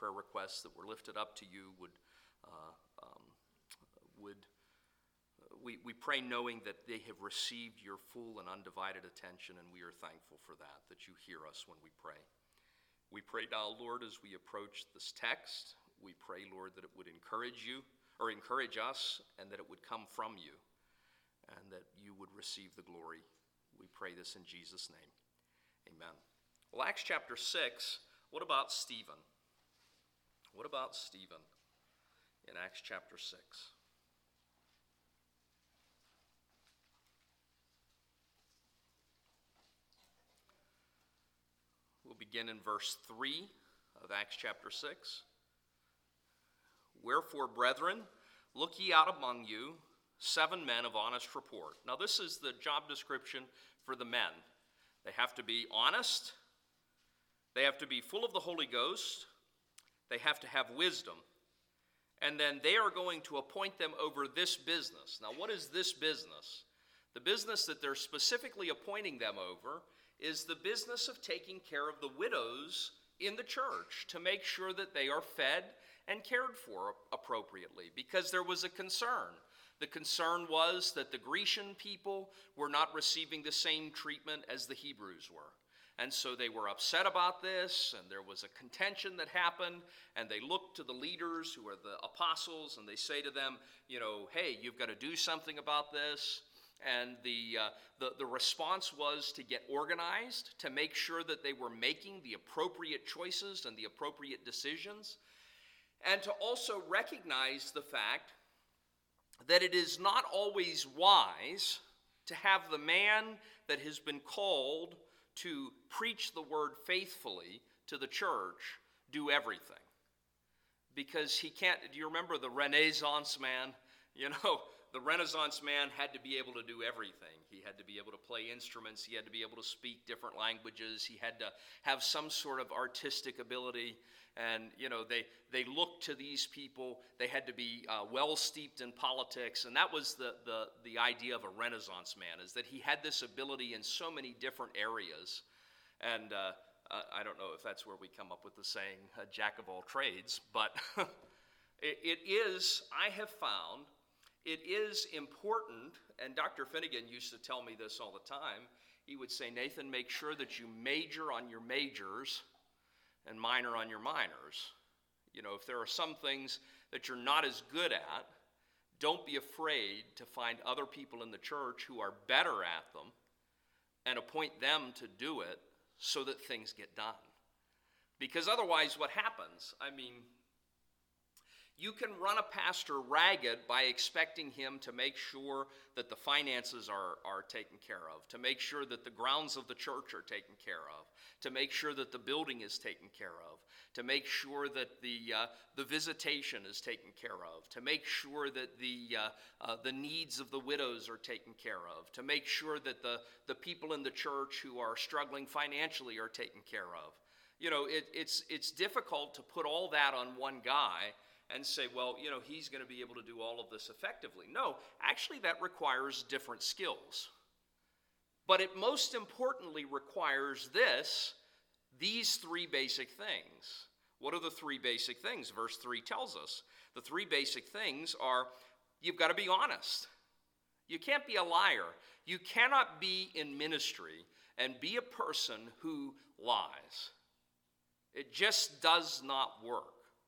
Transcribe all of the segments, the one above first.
prayer requests that were lifted up to you we pray knowing that they have received your full and undivided attention, and we are thankful for that you hear us when we pray. We pray now, Lord, as we approach this text, we pray, Lord, that it would encourage us, and that it would come from you, and that you would receive the glory. We pray this in Jesus' name. Amen. Well, Acts chapter 6, what about Stephen? What about Stephen in Acts chapter 6? We'll begin in verse 3 of Acts chapter 6. Wherefore, brethren, look ye out among you 7 men of honest report. Now, this is the job description for the men. They have to be honest. They have to be full of the Holy Ghost. They have to have wisdom. And then they are going to appoint them over this business. Now, what is this business? The business that they're specifically appointing them over is the business of taking care of the widows in the church, to make sure that they are fed and cared for appropriately, because there was a concern. The concern was that the Grecian people were not receiving the same treatment as the Hebrews were. And so they were upset about this, and there was a contention that happened, and they looked to the leaders who are the apostles, and they say to them, hey, you've got to do something about this. And the response was to get organized, to make sure that they were making the appropriate choices and the appropriate decisions, and to also recognize the fact that it is not always wise to have the man that has been called to preach the word faithfully to the church do everything. Because he can't, do you remember the Renaissance man? The Renaissance man had to be able to do everything. He had to be able to play instruments. He had to be able to speak different languages. He had to have some sort of artistic ability. And, they looked to these people. They had to be well steeped in politics. And that was the idea of a Renaissance man, is that he had this ability in so many different areas. And I don't know if that's where we come up with the saying, jack of all trades. But it is, I have found, it is important, and Dr. Finnegan used to tell me this all the time. He would say, Nathan, make sure that you major on your majors and minor on your minors. If there are some things that you're not as good at, don't be afraid to find other people in the church who are better at them and appoint them to do it so that things get done. Because otherwise what happens? You can run a pastor ragged by expecting him to make sure that the finances are taken care of, to make sure that the grounds of the church are taken care of, to make sure that the building is taken care of, to make sure that the visitation is taken care of, to make sure that the needs of the widows are taken care of, to make sure that the people in the church who are struggling financially are taken care of. It's difficult to put all that on one guy and say, well, he's going to be able to do all of this effectively. No, actually that requires different skills. But it most importantly requires these 3 basic things. What are the 3 basic things? Verse 3 tells us. The 3 basic things are, you've got to be honest. You can't be a liar. You cannot be in ministry and be a person who lies. It just does not work.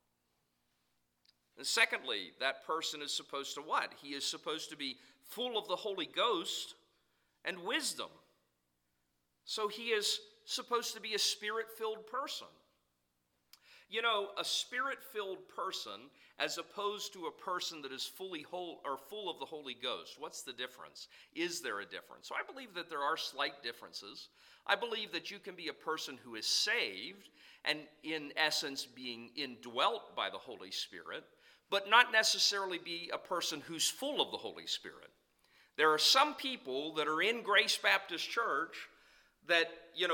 And secondly, that person is supposed to what? He is supposed to be full of the Holy Ghost and wisdom. So he is supposed to be a spirit-filled person. A spirit-filled person, as opposed to a person that is full of the Holy Ghost, what's the difference? Is there a difference? So I believe that there are slight differences. I believe that you can be a person who is saved and in essence being indwelt by the Holy Spirit, but not necessarily be a person who's full of the Holy Spirit. There are some people that are in Grace Baptist Church that,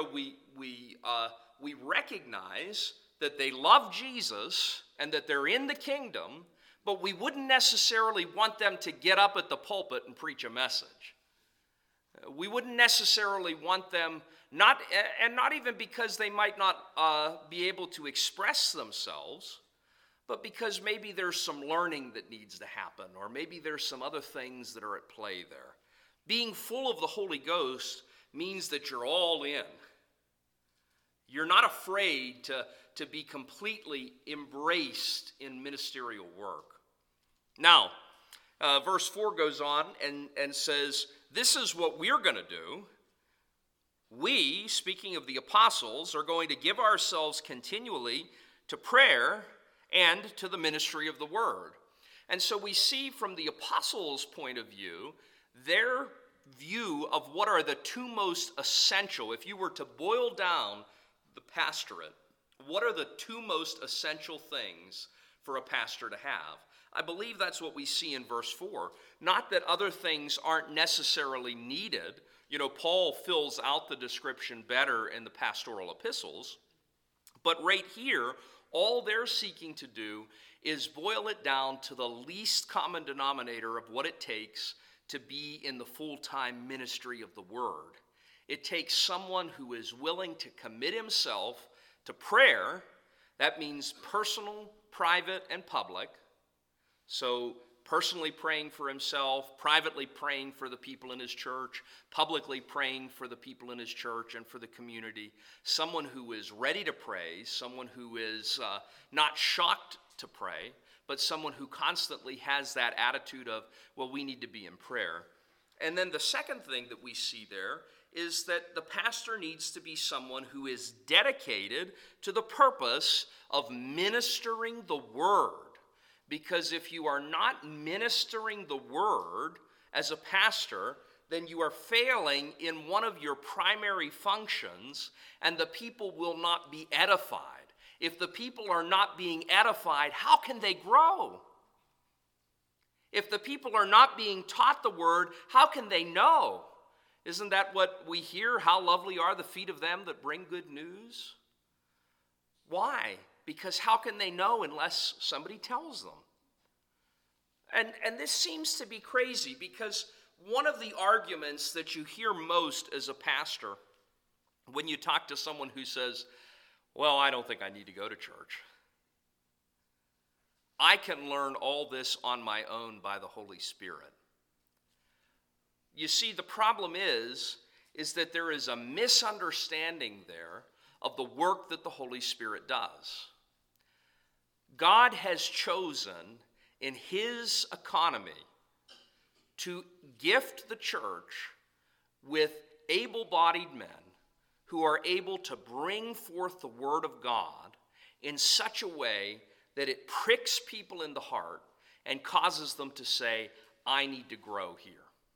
we recognize that they love Jesus and that they're in the kingdom, but we wouldn't necessarily want them to get up at the pulpit and preach a message. We wouldn't necessarily want them not even because they might not be able to express themselves, but because maybe there's some learning that needs to happen, or maybe there's some other things that are at play there. Being full of the Holy Ghost means that you're all in. You're not afraid to be completely embraced in ministerial work. Now, verse 4 goes on and says, this is what we're going to do. We, speaking of the apostles, are going to give ourselves continually to prayer and to the ministry of the word. And so we see from the apostles' point of view, their view of what are the two most essential. If you were to boil down the pastorate, what are the two most essential things for a pastor to have? I believe that's what we see in verse 4. Not that other things aren't necessarily needed. You know, Paul fills out the description better in the pastoral epistles. But right here, all they're seeking to do is boil it down to the least common denominator of what it takes to be in the full-time ministry of the word. It takes someone who is willing to commit himself to prayer. That means personal, private, and public. So personally praying for himself, privately praying for the people in his church, publicly praying for the people in his church and for the community. Someone who is ready to pray, someone who is not shocked to pray, but someone who constantly has that attitude of, well, we need to be in prayer. And then the second thing that we see there is that the pastor needs to be someone who is dedicated to the purpose of ministering the word. Because if you are not ministering the word as a pastor, then you are failing in one of your primary functions, and the people will not be edified. If the people are not being edified, how can they grow? If the people are not being taught the word, how can they know? Isn't that what we hear? How lovely are the feet of them that bring good news? Why? Because how can they know unless somebody tells them? And this seems to be crazy, because one of the arguments that you hear most as a pastor when you talk to someone who says, well, I don't think I need to go to church. I can learn all this on my own by the Holy Spirit. You see, the problem is that there is a misunderstanding there of the work that the Holy Spirit does. God has chosen in his economy to gift the church with able-bodied men who are able to bring forth the word of God in such a way that it pricks people in the heart and causes them to say, I need to grow here.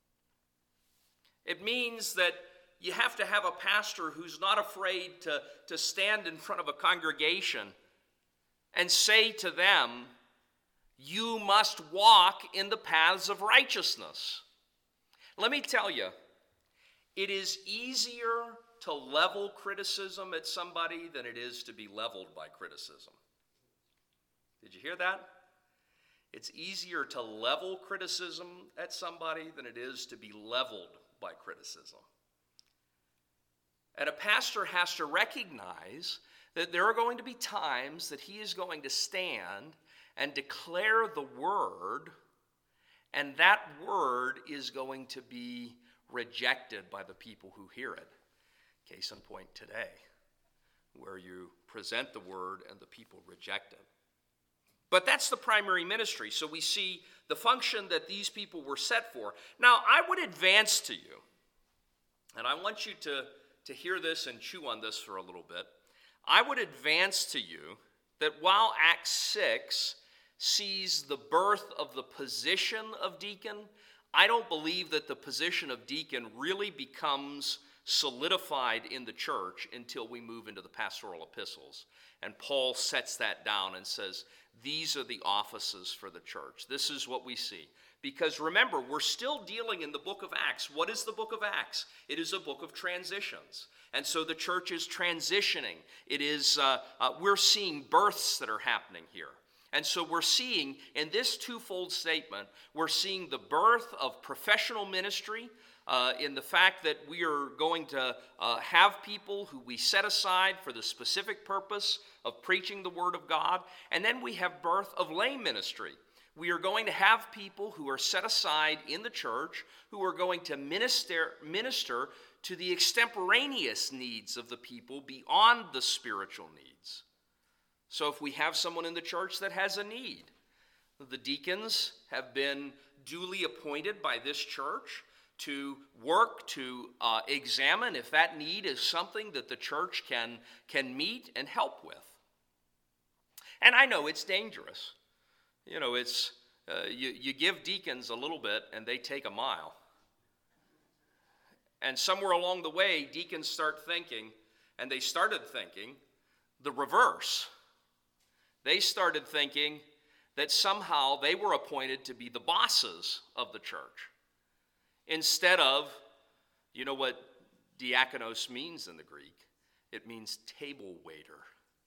It means that you have to have a pastor who's not afraid to stand in front of a congregation and say to them, you must walk in the paths of righteousness. Let me tell you, it is easier to level criticism at somebody than it is to be leveled by criticism. Did you hear that? It's easier to level criticism at somebody than it is to be leveled by criticism. And a pastor has to recognize that there are going to be times that he is going to stand and declare the word, and that word is going to be rejected by the people who hear it. Case in point today, where you present the word and the people reject it. But that's the primary ministry. So we see the function that these people were set for. Now, I would advance to you, and I want you to hear this and chew on this for a little bit. I would advance to you that while Acts 6 sees the birth of the position of deacon, I don't believe that the position of deacon really becomes solidified in the church until we move into the pastoral epistles. And Paul sets that down and says, these are the offices for the church. This is what we see. Because remember, we're still dealing in the book of Acts. What is the book of Acts? It is a book of transitions. And so the church is transitioning. It is, we're seeing births that are happening here. And so we're seeing, in this twofold statement, we're seeing the birth of professional ministry, in the fact that we are going to have people who we set aside for the specific purpose of preaching the Word of God. And then we have birth of lay ministry. We are going to have people who are set aside in the church who are going to minister to the extemporaneous needs of the people beyond the spiritual needs. So if we have someone in the church that has a need, the deacons have been duly appointed by this church to work to examine if that need is something that the church can meet and help with. And I know it's dangerous. You know, it's you give deacons a little bit and they take a mile. And somewhere along the way, deacons start thinking, and they started thinking, the reverse. They started thinking that somehow they were appointed to be the bosses of the church. Instead of, you know what diakonos means in the Greek? It means table waiter,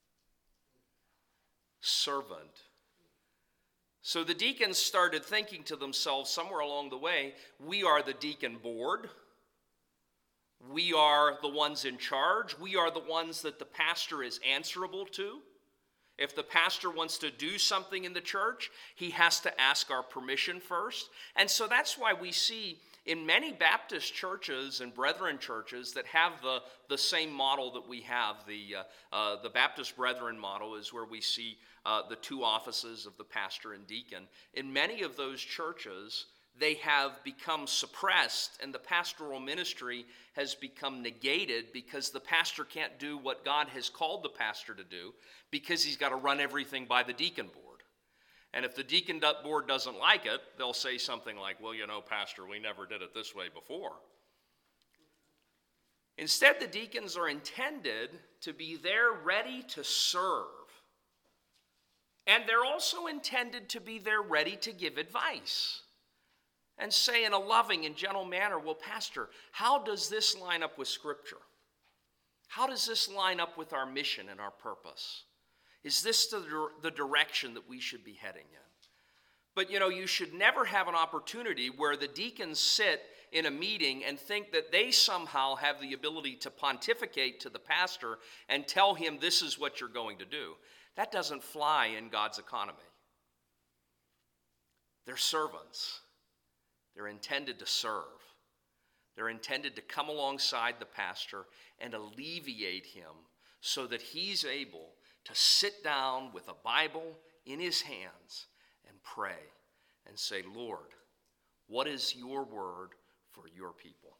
servant. So the deacons started thinking to themselves somewhere along the way, we are the deacon board. We are the ones in charge. We are the ones that the pastor is answerable to. If the pastor wants to do something in the church, he has to ask our permission first. And so that's why we see in many Baptist churches and Brethren churches that have the same model that we have, the Baptist Brethren model is where we see the two offices of the pastor and deacon. In many of those churches, they have become suppressed and the pastoral ministry has become negated because the pastor can't do what God has called the pastor to do because he's got to run everything by the deacon board. And if the deacon board doesn't like it, they'll say something like, well, you know, pastor, we never did it this way before. Instead, the deacons are intended to be there ready to serve. And they're also intended to be there ready to give advice. And say in a loving and gentle manner, well, pastor, how does this line up with Scripture? How does this line up with our mission and our purpose? Is this the direction that we should be heading in? But, you know, you should never have an opportunity where the deacons sit in a meeting and think that they somehow have the ability to pontificate to the pastor and tell him this is what you're going to do. That doesn't fly in God's economy. They're servants. They're intended to serve. They're intended to come alongside the pastor and alleviate him so that he's able to sit down with a Bible in his hands and pray and say, Lord, what is your word for your people?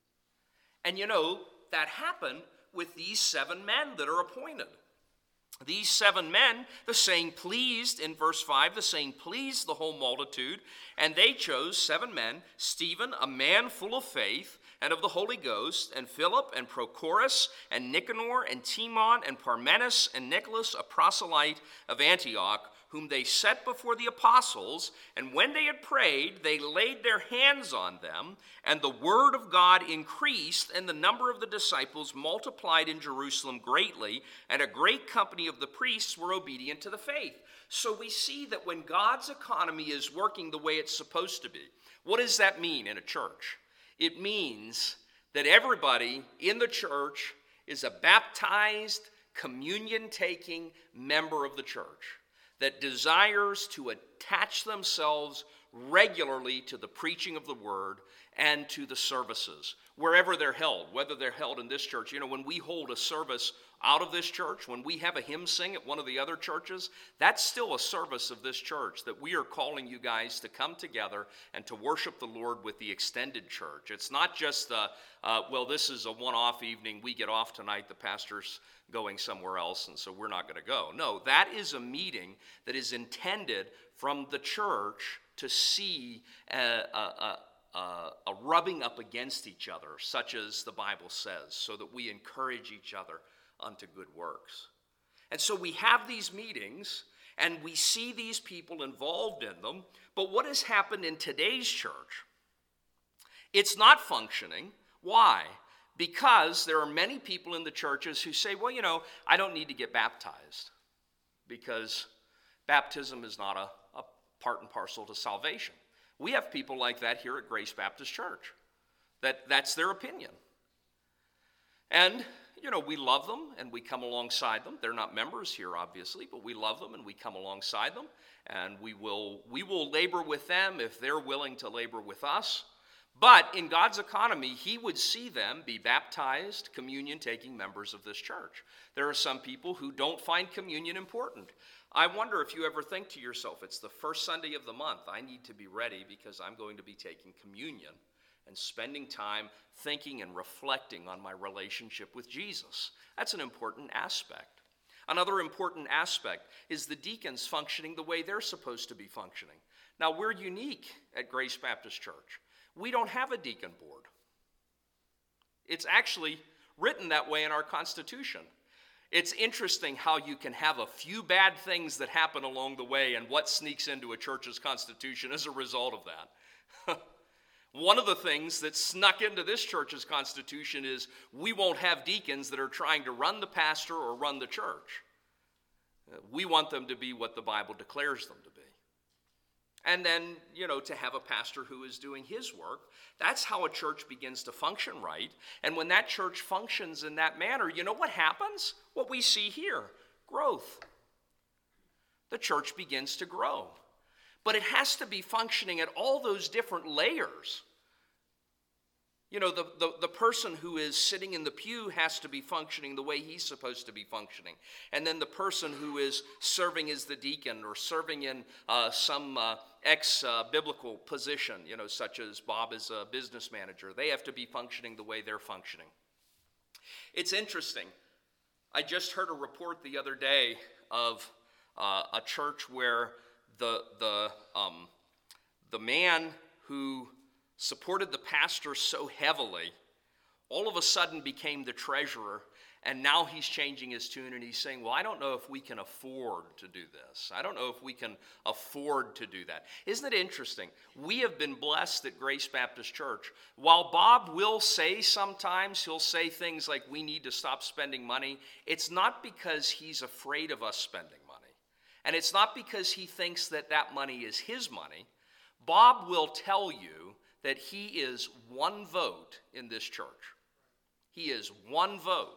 And you know, that happened with these 7 men that are appointed. These 7 men, the saying pleased, in verse 5, the saying pleased the whole multitude, and they chose 7 men, Stephen, a man full of faith and of the Holy Ghost, and Philip, and Prochorus, and Nicanor, and Timon, and Parmenas, and Nicholas, a proselyte of Antioch, whom they set before the apostles, and when they had prayed, they laid their hands on them, and the word of God increased, and the number of the disciples multiplied in Jerusalem greatly, and a great company of the priests were obedient to the faith. So we see that when God's economy is working the way it's supposed to be, what does that mean in a church? It means that everybody in the church is a baptized, communion-taking member of the church that desires to attach themselves regularly to the preaching of the word and to the services, wherever they're held, whether they're held in this church. You know, when we hold a service out of this church, when we have a hymn sing at one of the other churches, that's still a service of this church that we are calling you guys to come together and to worship the Lord with the extended church. It's not just, well, this is a one-off evening, we get off tonight, the pastor's going somewhere else, and so we're not going to go. No, that is a meeting that is intended from the church to see a rubbing up against each other, such as the Bible says, so that we encourage each other unto good works. And so we have these meetings, and we see these people involved in them, but what has happened in today's church? It's not functioning. Why? Because there are many people in the churches who say, well, you know, I don't need to get baptized because baptism is not a part and parcel to salvation. We have people like that here at Grace Baptist Church. That's their opinion. And, we love them and we come alongside them. They're not members here, obviously, but we love them and we come alongside them. And we will labor with them if they're willing to labor with us. But in God's economy, he would see them be baptized, communion-taking members of this church. There are some people who don't find communion important. I wonder if you ever think to yourself, it's the first Sunday of the month. I need to be ready because I'm going to be taking communion and spending time thinking and reflecting on my relationship with Jesus. That's an important aspect. Another important aspect is the deacons functioning the way they're supposed to be functioning. Now, we're unique at Grace Baptist Church. We don't have a deacon board. It's actually written that way in our Constitution. It's interesting how you can have a few bad things that happen along the way and what sneaks into a church's constitution as a result of that. One of the things that snuck into this church's constitution is we won't have deacons that are trying to run the pastor or run the church. We want them to be what the Bible declares them to be. And then, to have a pastor who is doing his work. That's how a church begins to function right. And when that church functions in that manner, you know what happens? What we see here, growth. The church begins to grow. But it has to be functioning at all those different layers. The person who is sitting in the pew has to be functioning the way he's supposed to be functioning. And then the person who is serving as the deacon or serving in some ex-biblical position, such as Bob is a business manager, they have to be functioning the way they're functioning. It's interesting. I just heard a report the other day of a church where the man who supported the pastor so heavily, all of a sudden became the treasurer, and now he's changing his tune and he's saying, well, I don't know if we can afford to do this. I don't know if we can afford to do that. Isn't it interesting? We have been blessed at Grace Baptist Church. While Bob will say sometimes, he'll say things like we need to stop spending money, it's not because he's afraid of us spending money. And it's not because he thinks that money is his money. Bob will tell you that he is one vote in this church. He is one vote.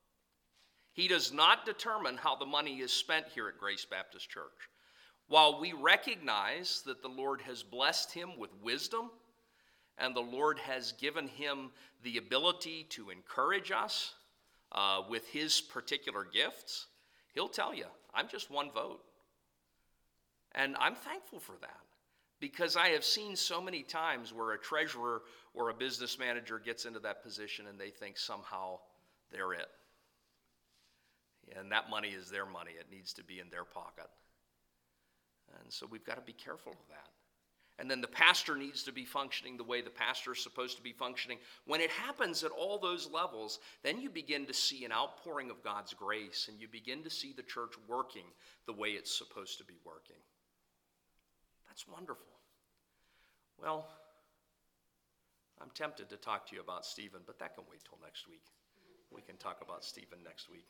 He does not determine how the money is spent here at Grace Baptist Church. While we recognize that the Lord has blessed him with wisdom and the Lord has given him the ability to encourage us with his particular gifts, he'll tell you, I'm just one vote. And I'm thankful for that. Because I have seen so many times where a treasurer or a business manager gets into that position and they think somehow they're it. And that money is their money. It needs to be in their pocket. And so we've got to be careful of that. And then the pastor needs to be functioning the way the pastor is supposed to be functioning. When it happens at all those levels, then you begin to see an outpouring of God's grace, and you begin to see the church working the way it's supposed to be working. That's wonderful. Well, I'm tempted to talk to you about Stephen, but that can wait till next week. We can talk about Stephen next week.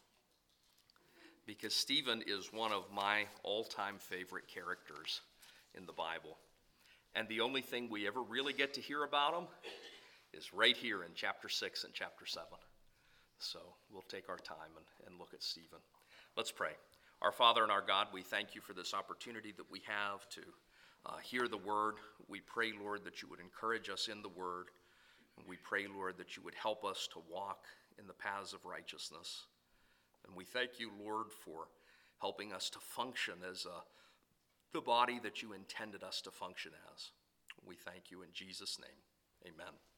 Because Stephen is one of my all-time favorite characters in the Bible. And the only thing we ever really get to hear about him is right here in chapter 6 and chapter 7. So we'll take our time and look at Stephen. Let's pray. Our Father and our God, we thank you for this opportunity that we have to hear the word. We pray, Lord, that you would encourage us in the word. And we pray, Lord, that you would help us to walk in the paths of righteousness. And we thank you, Lord, for helping us to function as the body that you intended us to function as. We thank you in Jesus' name. Amen.